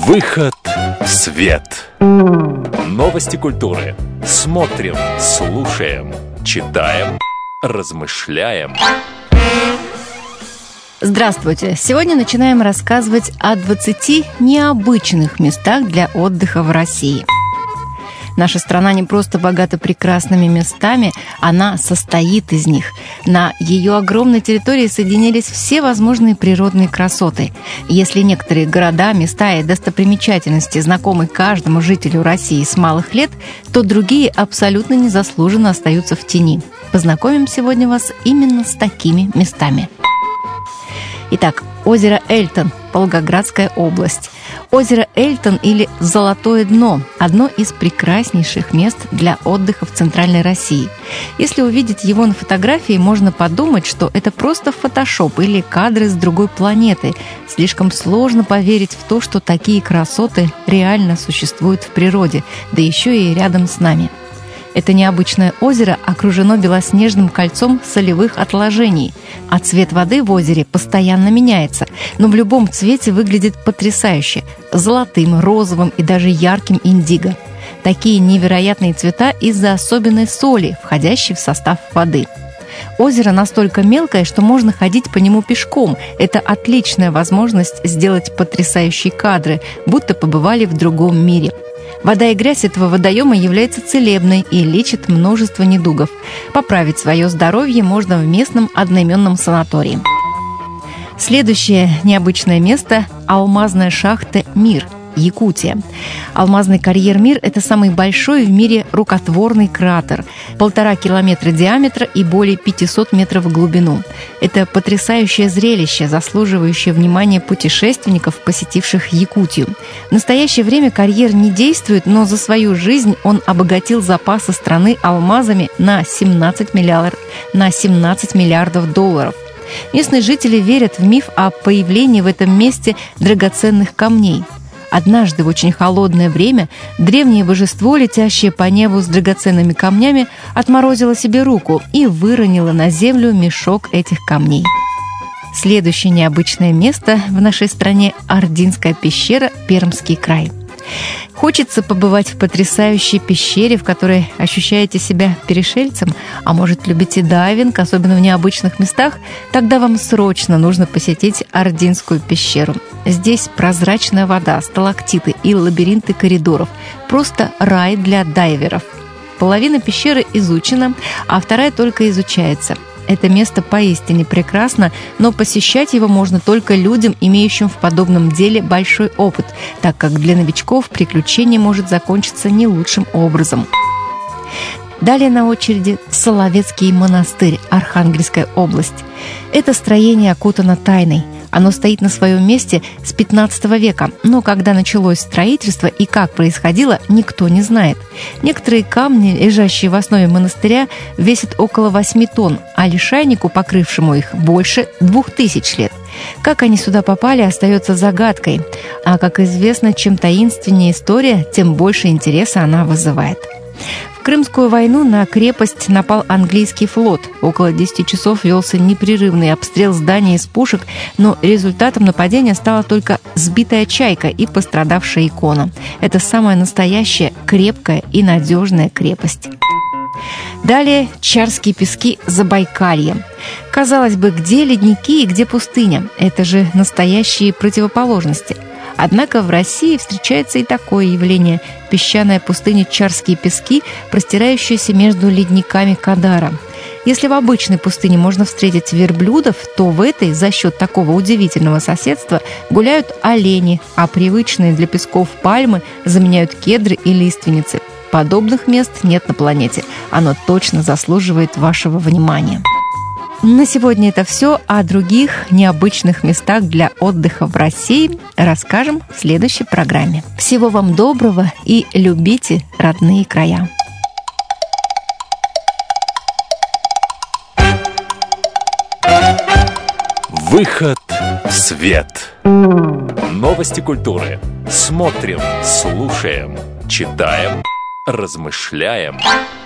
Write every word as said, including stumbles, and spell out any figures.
Выход в свет. Новости культуры. Смотрим, слушаем, читаем, размышляем. Здравствуйте! Сегодня начинаем рассказывать о двадцати необычных местах для отдыха в России. Наша страна не просто богата прекрасными местами, она состоит из них. На ее огромной территории соединились все возможные природные красоты. Если некоторые города, места и достопримечательности знакомы каждому жителю России с малых лет, то другие абсолютно незаслуженно остаются в тени. Познакомим сегодня вас именно с такими местами. Итак, озеро Эльтон, Волгоградская область. Озеро Эльтон или Золотое дно – одно из прекраснейших мест для отдыха в Центральной России. Если увидеть его на фотографии, можно подумать, что это просто фотошоп или кадры с другой планеты. Слишком сложно поверить в то, что такие красоты реально существуют в природе, да еще и рядом с нами. Это необычное озеро окружено белоснежным кольцом солевых отложений, а цвет воды в озере постоянно меняется, но в любом цвете выглядит потрясающе – золотым, розовым и даже ярким индиго. Такие невероятные цвета из-за особенной соли, входящей в состав воды. Озеро настолько мелкое, что можно ходить по нему пешком. Это отличная возможность сделать потрясающие кадры, будто побывали в другом мире. Вода и грязь этого водоема является целебной и лечит множество недугов. Поправить свое здоровье можно в местном одноименном санатории. Следующее необычное место – алмазная шахта «Мир», Якутия. Алмазный карьер «Мир» – это самый большой в мире рукотворный кратер. Полтора километра диаметра и более пятисот метров в глубину. Это потрясающее зрелище, заслуживающее внимания путешественников, посетивших Якутию. В настоящее время карьер не действует, но за свою жизнь он обогатил запасы страны алмазами на семнадцать миллиардов, на семнадцать миллиардов долларов. Местные жители верят в миф о появлении в этом месте драгоценных камней. Однажды в очень холодное время древнее божество, летящее по небу с драгоценными камнями, отморозило себе руку и выронило на землю мешок этих камней. Следующее необычное место в нашей стране – Ордынская пещера, Пермский край. Хочется побывать в потрясающей пещере, в которой ощущаете себя перешельцем, а может, любите дайвинг, особенно в необычных местах, тогда вам срочно нужно посетить Ордынскую пещеру. Здесь прозрачная вода, сталактиты и лабиринты коридоров. Просто рай для дайверов. Половина пещеры изучена, а вторая только изучается. Это место поистине прекрасно, но посещать его можно только людям, имеющим в подобном деле большой опыт, так как для новичков приключение может закончиться не лучшим образом. Далее на очереди Соловецкий монастырь, Архангельская область. Это строение окутано тайной. Оно стоит на своем месте с пятнадцатого века, но когда началось строительство и как происходило, никто не знает. Некоторые камни, лежащие в основе монастыря, весят около восьми тонн, а лишайнику, покрывшему их, больше двух тысяч лет. Как они сюда попали, остается загадкой. А, как известно, чем таинственнее история, тем больше интереса она вызывает. В Крымскую войну на крепость напал английский флот. Около десяти часов велся непрерывный обстрел здания из пушек, но результатом нападения стала только сбитая чайка и пострадавшая икона. Это самая настоящая, крепкая и надежная крепость. Далее Чарские пески, Забайкалье. Казалось бы, где ледники и где пустыня? Это же настоящие противоположности. Однако в России встречается и такое явление – песчаная пустыня Чарские пески, простирающаяся между ледниками Кадара. Если в обычной пустыне можно встретить верблюдов, то в этой за счет такого удивительного соседства гуляют олени, а привычные для песков пальмы заменяют кедры и лиственницы. Подобных мест нет на планете. Оно точно заслуживает вашего внимания. На сегодня это все. О других необычных местах для отдыха в России расскажем в следующей программе. Всего вам доброго и любите родные края. Выход в свет. Новости культуры. Смотрим, слушаем, читаем, размышляем.